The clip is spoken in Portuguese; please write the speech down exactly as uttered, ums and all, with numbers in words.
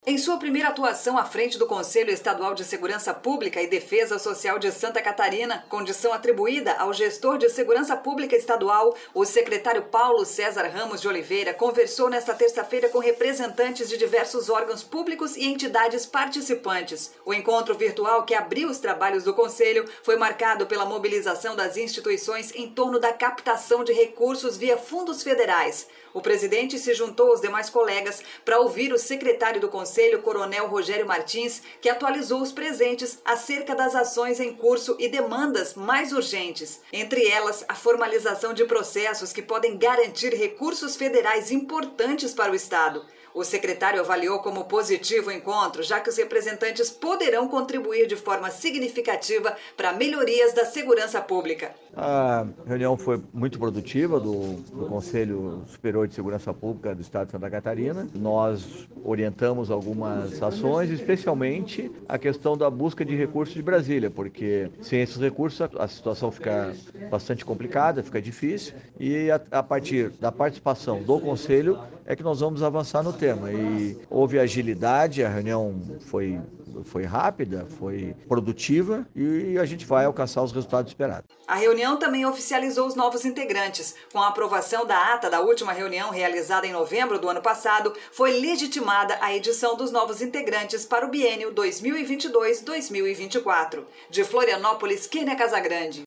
Em sua primeira atuação à frente do Conselho Estadual de Segurança Pública e Defesa Social de Santa Catarina, condição atribuída ao gestor de Segurança Pública Estadual, o secretário Paulo César Ramos de Oliveira conversou nesta terça-feira com representantes de diversos órgãos públicos e entidades participantes. O encontro virtual que abriu os trabalhos do Conselho foi marcado pela mobilização das instituições em torno da captação de recursos via fundos federais. O presidente se juntou aos demais colegas para ouvir o secretário do Conselho, Coronel Rogério Martins, que atualizou os presentes acerca das ações em curso e demandas mais urgentes. Entre elas, a formalização de processos que podem garantir recursos federais importantes para o Estado. O secretário avaliou como positivo o encontro, já que os representantes poderão contribuir de forma significativa para melhorias da segurança pública. A reunião foi muito produtiva do, do Conselho Superior de Segurança Pública do Estado de Santa Catarina. Nós orientamos algumas ações, especialmente a questão da busca de recursos de Brasília, porque sem esses recursos a situação fica bastante complicada, fica difícil, e a, a partir da participação do Conselho é que nós vamos avançar no tema. E houve agilidade, a reunião foi, foi rápida, foi produtiva e a gente vai alcançar os resultados esperados. A reunião também oficializou os novos integrantes. Com a aprovação da ata da última reunião realizada em novembro do ano passado, foi legitimada a edição dos novos integrantes para o biênio dois mil e vinte e dois a dois mil e vinte e quatro. De Florianópolis, Kênia Casagrande.